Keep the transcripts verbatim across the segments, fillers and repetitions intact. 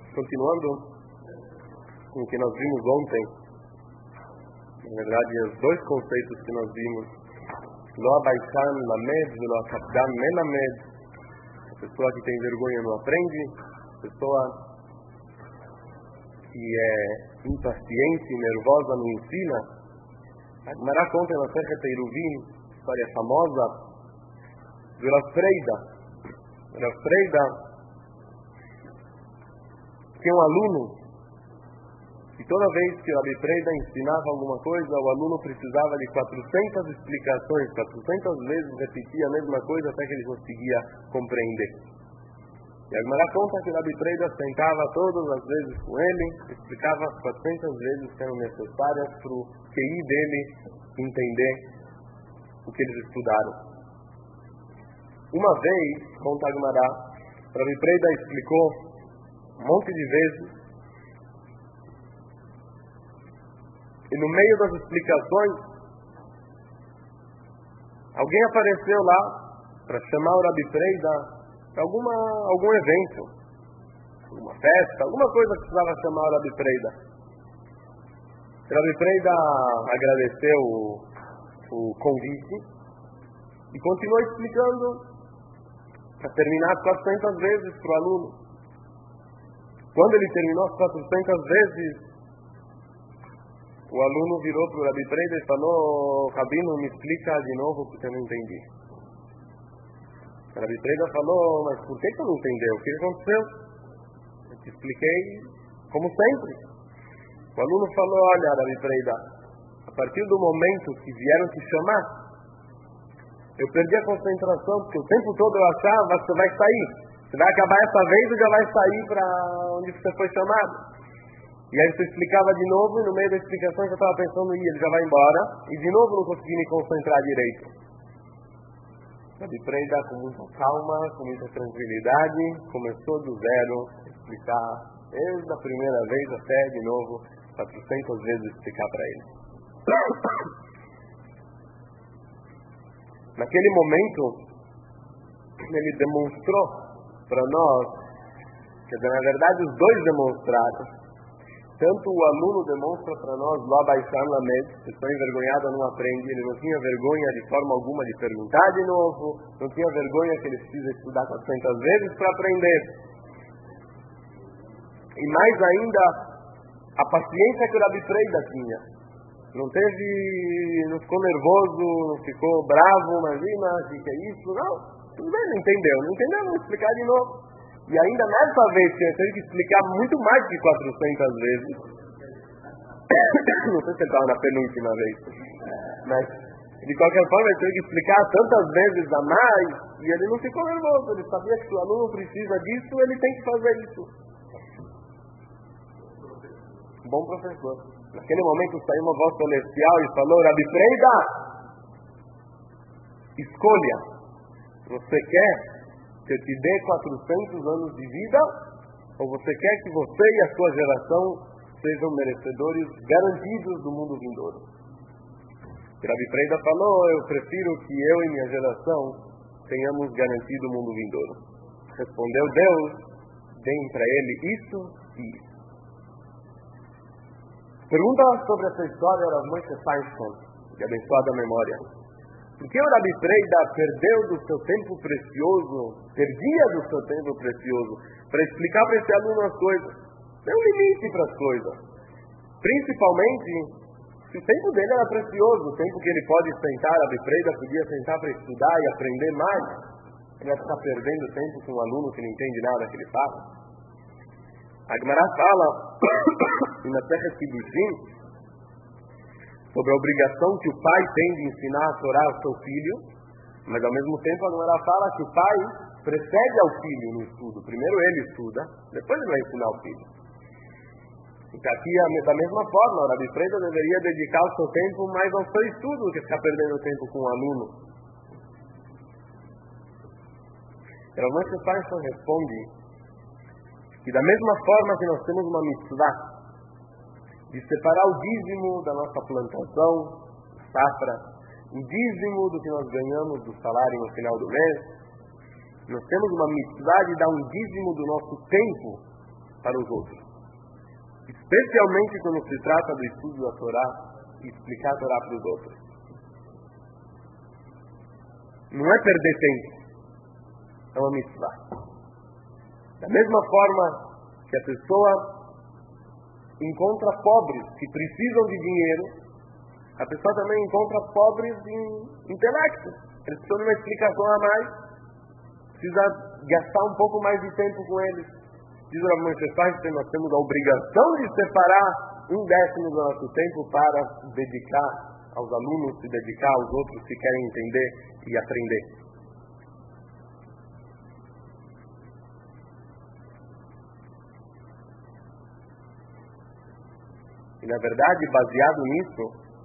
Continuando com o que nós vimos ontem, na verdade, os dois conceitos que nós vimos, Lo abaishan lamed, Lo akapdam melamed, a pessoa que tem vergonha não aprende, a pessoa que é impaciente e nervosa não ensina. A Gemara conta na Masechet Eruvin, história famosa, do Rav Freida. Rav Freida tinha um aluno, e toda vez que o Rabi Freida ensinava alguma coisa, o aluno precisava de quatrocentas explicações, quatrocentas vezes repetia a mesma coisa até que ele conseguia compreender. E a Gemara conta que o Rabi Freida sentava todas as vezes com ele, explicava as quatrocentas vezes que eram necessárias para o Q I dele entender o que eles estudaram. Uma vez, conta a Gemara, o Rabi Freida explicou um monte de vezes, e no meio das explicações, alguém apareceu lá para chamar o Rabi Freida para alguma, algum evento, alguma festa, alguma coisa que precisava chamar o Rabi Freida. O Rabi Freida agradeceu o, o convite e continuou explicando para terminar quatrocentas vezes para o aluno. Quando ele terminou as quatrocentas vezes, o aluno virou para o Rabi Freida e falou: Rabino, me explica de novo porque eu não entendi. O Rabi Freida falou: mas por que você não entendeu? O que aconteceu? Eu te expliquei como sempre. O aluno falou: olha, Rabi Freida, a partir do momento que vieram te chamar, eu perdi a concentração, porque o tempo todo eu achava que você vai sair. Você vai acabar essa vez e já vai sair para onde você foi chamado. E aí você explicava de novo, e no meio da explicação eu estava pensando, e ele já vai embora, e de novo não consegui me concentrar direito. Rabi Freida, com muita calma, com muita tranquilidade, começou do zero a explicar, desde a primeira vez até, de novo, quatrocentas vezes explicar para ele. Naquele momento, ele demonstrou para nós, quer dizer, na verdade os dois demonstraram, tanto o aluno demonstra para nós, Lo abaishan lamed, pessoa envergonhada não aprende, ele não tinha vergonha de forma alguma de perguntar de novo, não tinha vergonha que ele precisa estudar quatrocentas vezes para aprender. E mais ainda, a paciência que o Rabi Freida tinha. Não teve, não ficou nervoso, não ficou bravo, imagina, o que é isso, não. Tudo bem, não entendeu, não entendeu, vamos explicar de novo. E ainda nessa vez que eu teve que explicar muito mais que quatrocentas vezes. Não sei se ele estava na penúltima vez. Mas, de qualquer forma, ele teve que explicar tantas vezes a mais, e ele não ficou nervoso, ele sabia que se o aluno precisa disso, ele tem que fazer isso. Bom professor. Naquele momento saiu uma voz celestial e falou: Rabi Freida, escolha. Você quer que eu te dê quatrocentos anos de vida, ou você quer que você e a sua geração sejam merecedores garantidos do mundo vindouro? E Rabi Freida falou: eu prefiro que eu e minha geração tenhamos garantido o mundo vindouro. Respondeu Deus: deem para ele isso e isso. Pergunta sobre essa história Rav Moshe Feinstein, de abençoada memória. Por que o Rabi Freida perdeu do seu tempo precioso, perdia do seu tempo precioso, para explicar para esse aluno as coisas? Tem um limite para as coisas. Principalmente, se o tempo dele era precioso, o tempo que ele pode sentar, Rabi Freida podia sentar para estudar e aprender mais, ele vai ficar perdendo tempo com um aluno que não entende nada que ele fala. A Gemara fala, em Masechet Kiddushin, sobre a obrigação que o pai tem de ensinar a Torá ao seu filho, mas ao mesmo tempo a Gemara fala que o pai precede ao filho no estudo. Primeiro ele estuda, depois ele vai ensinar ao filho. Então aqui, da mesma forma, o Rabi Freida deveria dedicar o seu tempo mais ao seu estudo do que ficar perdendo tempo com o aluno. Rav Moshe Feinstein responde que da mesma forma que nós temos uma mitzvah de separar o dízimo da nossa plantação, safra, o dízimo do que nós ganhamos do salário no final do mês, nós temos uma mitzvah de dar um dízimo do nosso tempo para os outros. Especialmente quando se trata do estudo da Torá e explicar a Torá para os outros. Não é perder tempo, é uma mitzvah. Da mesma forma que a pessoa encontra pobres que precisam de dinheiro, a pessoa também encontra pobres em intelecto. Eles precisam de uma explicação a mais, precisa gastar um pouco mais de tempo com eles. Diz o Rav Moshe Feinstein, nós temos a obrigação de separar um décimo do nosso tempo para dedicar aos alunos, se dedicar aos outros que querem entender e aprender. E na verdade, baseado nisso,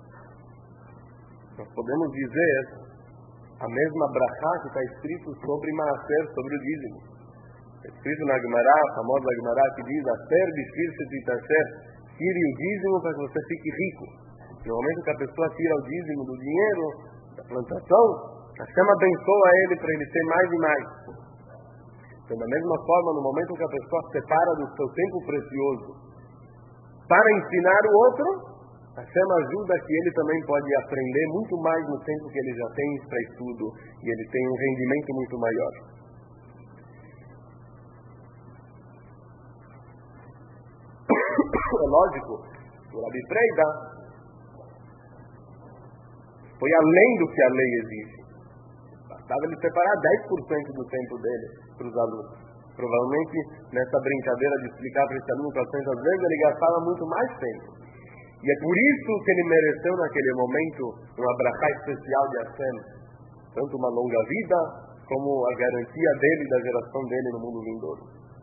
nós podemos dizer a mesma brachá que está escrito sobre Maaser, sobre o dízimo. Está escrito na Gemara, a famosa Gemara que diz: Aser bishvil shetitaser, tire o dízimo para que você fique rico. No momento que a pessoa tira o dízimo do dinheiro, da plantação, Hashem abençoa ele para ele ter mais e mais. Então, da mesma forma, no momento que a pessoa separa do seu tempo precioso para ensinar o outro, Hashem ajuda que ele também pode aprender muito mais no tempo que ele já tem para estudo e ele tem um rendimento muito maior. É lógico, o Rabi Freida foi além do que a lei exige. Bastava ele separar dez por cento do tempo dele para os alunos. Provavelmente, nessa brincadeira de explicar para esse aluno quatrocentas vezes, ele gastava muito mais tempo. E é por isso que ele mereceu naquele momento uma brachá especial de Hashem, tanto uma longa vida, como a garantia dele, da geração dele no mundo vindouro.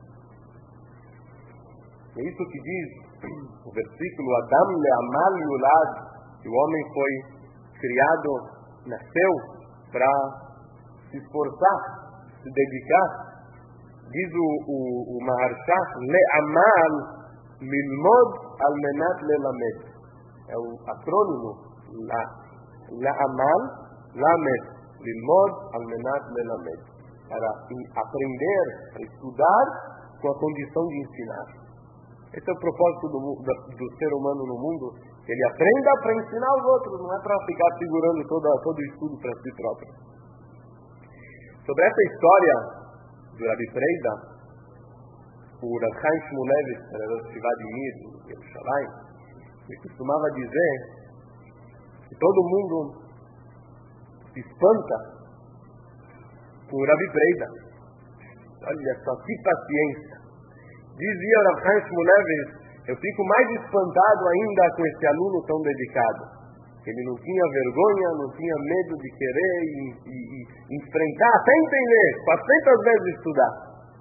É isso que diz o versículo: Adam le'amal yulad, que o homem foi criado, nasceu para se esforçar, se dedicar. Diz o, o, o Maharsha: le'amal lilmod al menat lelamed. É o acrônimo la, le'amal lamed lilmod al menat lelamed, para aprender, para estudar com a condição de ensinar. Esse é o propósito do, do, do ser humano no mundo, que ele aprenda para ensinar os outros, não é para ficar segurando toda, todo o estudo para si próprio. Sobre essa história do Rabi Freida, o Rav Chaim Shmulevitz, que era o Shiva de Mir, em Yerushalayim, ele costumava dizer que todo mundo se espanta com o Rabi Freida. Olha só, que paciência. Dizia o Rav Chaim Shmulevitz: eu fico mais espantado ainda com esse aluno tão dedicado. Ele não tinha vergonha, não tinha medo de querer e, e, e enfrentar, até entender, quatrocentas vezes estudar.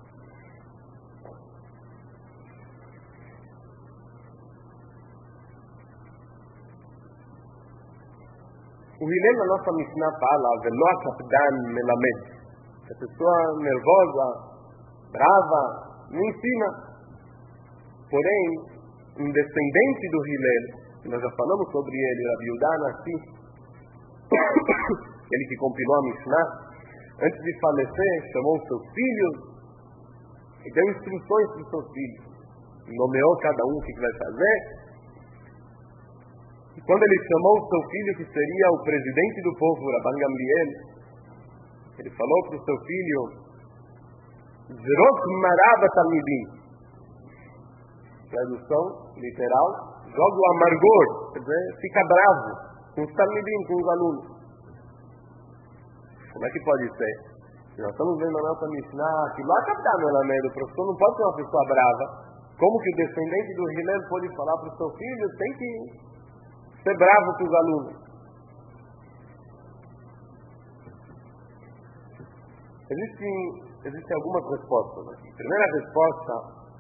O Hillel na nossa Mishnah fala: Velo kapdan melamed. A pessoa nervosa, brava, não ensina. Porém, um descendente do Hillel, nós já falamos sobre ele, Rabi Yudá Nassi, ele que compilou a Mishnah, antes de falecer, chamou os seus filhos e deu instruções para os seus filhos. Nomeou cada um o que vai fazer. E quando ele chamou o seu filho, que seria o presidente do povo, Rabban Gamliel, ele falou para o seu filho: Zrok maraba talmidim. Tradução literal: joga o amargor, quer dizer, fica bravo com os talmidim, com os alunos. Como é que pode ser? Nós estamos vendo a nossa Mishnah que lá captar no Elamed, o professor não pode ser uma pessoa brava. Como que o descendente do Hillel pode falar para o seu filho? Tem que ser bravo com os alunos. Existem, existem algumas respostas aqui. Primeira resposta: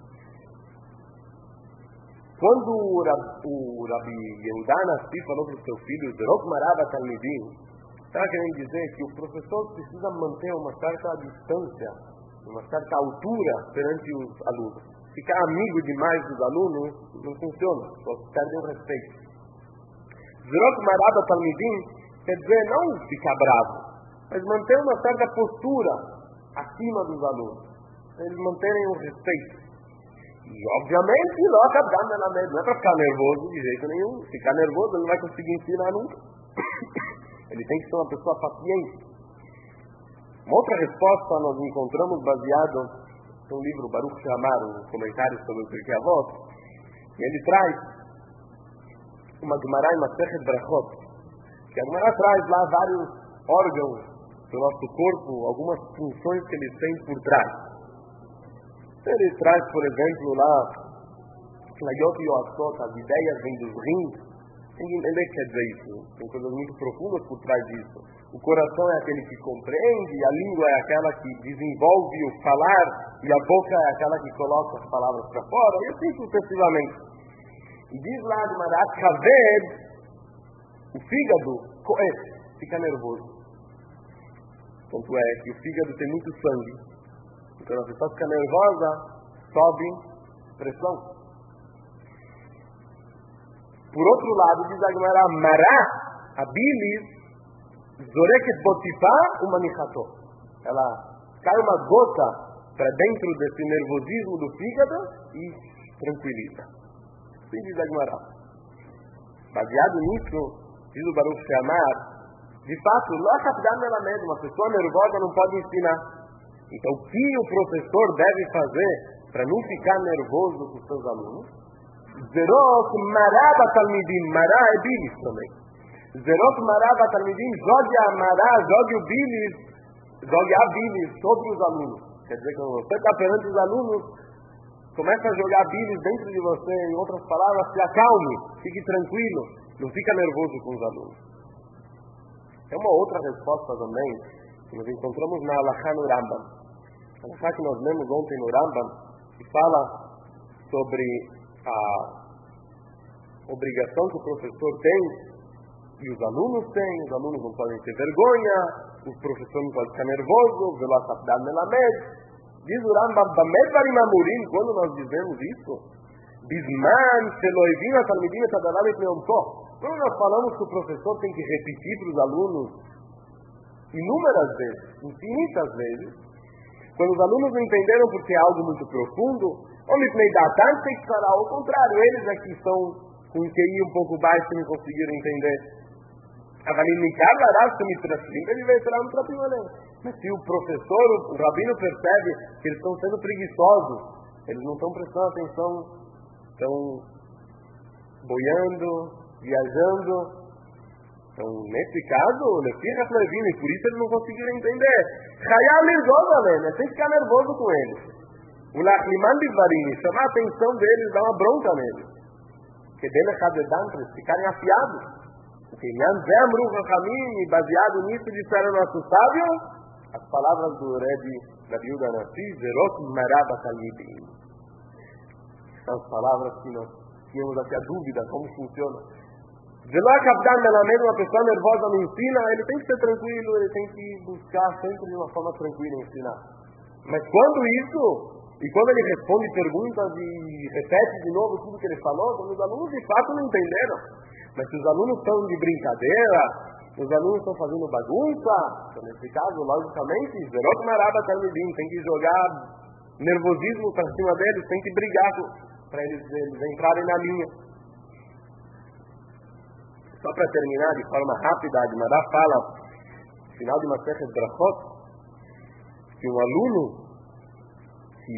quando o Rabi Yehudá Nassi falou para o seu filho, Zrok maraba talmidim, estava querendo dizer que o professor precisa manter uma certa distância, uma certa altura perante os alunos. Ficar amigo demais dos alunos não funciona, só perde o respeito. Zrok maraba talmidim quer dizer não ficar bravo, mas manter uma certa postura acima dos alunos, eles manterem o respeito. E, obviamente, não é para ficar nervoso de jeito nenhum. Ficar nervoso, ele não vai conseguir ensinar nunca. Ele tem que ser uma pessoa paciente. Uma outra resposta nós encontramos baseado no livro Baruch She'amar, um comentário sobre o Pirkei Avot, e ele traz uma Gemara em Masechet Brachot, que a Gemara traz lá vários órgãos do nosso corpo, algumas funções que eles têm por trás. Ele traz, por exemplo, lá, Layot e Yoatzot, as ideias vêm dos rins. Tem que entender o que quer dizer isso. Tem coisas muito profundas por trás disso. O coração é aquele que compreende, a língua é aquela que desenvolve o falar, e a boca é aquela que coloca as palavras para fora, e assim sucessivamente. E diz lá de Marat Kaved, o fígado fica nervoso. Tanto é que o fígado tem muito sangue. Quando a pessoa fica nervosa, sobe pressão. Por outro lado, diz a Gemara, Mará, a bilis, zoreket botifá, uma nichato. Ela cai uma gota para dentro desse nervosismo do fígado e tranquiliza. Assim diz a Gemara. Baseado nisso, diz o Baruch She'amar, de fato, uma pessoa nervosa não pode ensinar. Então, o que o professor deve fazer para não ficar nervoso com seus alunos? Zerot maraba talmidim, mará é bilis também. Zerot maraba talmidim, jogue a mará, jogue o bilis, jogue a bilis sobre os alunos. Quer dizer, quando você está perante os alunos, começa a jogar bilis dentro de você, em outras palavras, se acalme, fique tranquilo, não fica nervoso com os alunos. É uma outra resposta também, que nós encontramos na Halachá no Rambam. A Halachá que nós lemos ontem no Rambam, que fala sobre a obrigação que o professor tem, e os alunos têm, os alunos não podem ter vergonha, o professor não pode ficar nervoso, diz o Rambam, quando nós dizemos isso, Bisman, Seloivina, Talmidina, Tadalam, Neomko. Quando nós falamos que o professor tem que repetir para os alunos inúmeras vezes, infinitas vezes, quando os alunos não entenderam porque é algo muito profundo, homens meio da tarde tem que falar ao contrário, eles é que estão com o Q I um pouco baixo e não conseguiram entender. Mas se o professor, o rabino percebe que eles estão sendo preguiçosos, eles não estão prestando atenção, estão boiando, viajando. Então, nesse caso, e por isso eles não conseguiram entender. Tem que ficar nervoso com eles. O Lachliman de Varini, chamar a atenção deles, dar uma bronca neles. Que dele para eles ficarem afiados. Porque e baseado nisso disseram nossos sábios as palavras do Rebbe da Viúva Nassi, Zerot Maraba Talmidim. São as palavras que nós tínhamos até a dúvida como funciona. Velá Kapdan Melamed, uma pessoa nervosa não ensina, ele tem que ser tranquilo, ele tem que buscar sempre de uma forma tranquila ensinar. Mas quando isso, e quando ele responde perguntas e repete de novo tudo que ele falou, quando os alunos de fato não entenderam. Mas se os alunos estão de brincadeira, os alunos estão fazendo bagunça, então nesse caso, logicamente, Zerot Maraba Talmidim, tem que jogar nervosismo para cima deles, tem que brigar para eles, eles entrarem na linha. Só para terminar de forma rápida, a Gemara fala, no final de Masechet Brachot, que um aluno que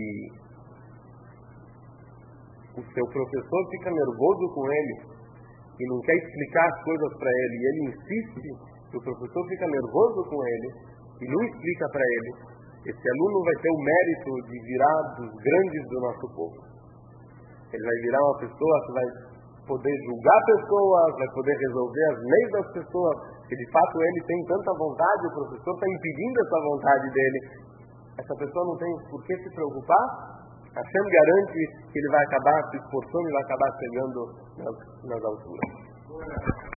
o seu professor fica nervoso com ele e não quer explicar as coisas para ele, e ele insiste, que o professor fica nervoso com ele e não explica para ele, esse aluno vai ter o mérito de virar dos grandes do nosso povo. Ele vai virar uma pessoa que vai poder julgar pessoas, vai poder resolver as leis das pessoas, que de fato ele tem tanta vontade, o professor está impedindo essa vontade dele. Essa pessoa não tem por que se preocupar. Hashem garante que ele vai acabar se esforçando e vai acabar chegando nas, nas alturas.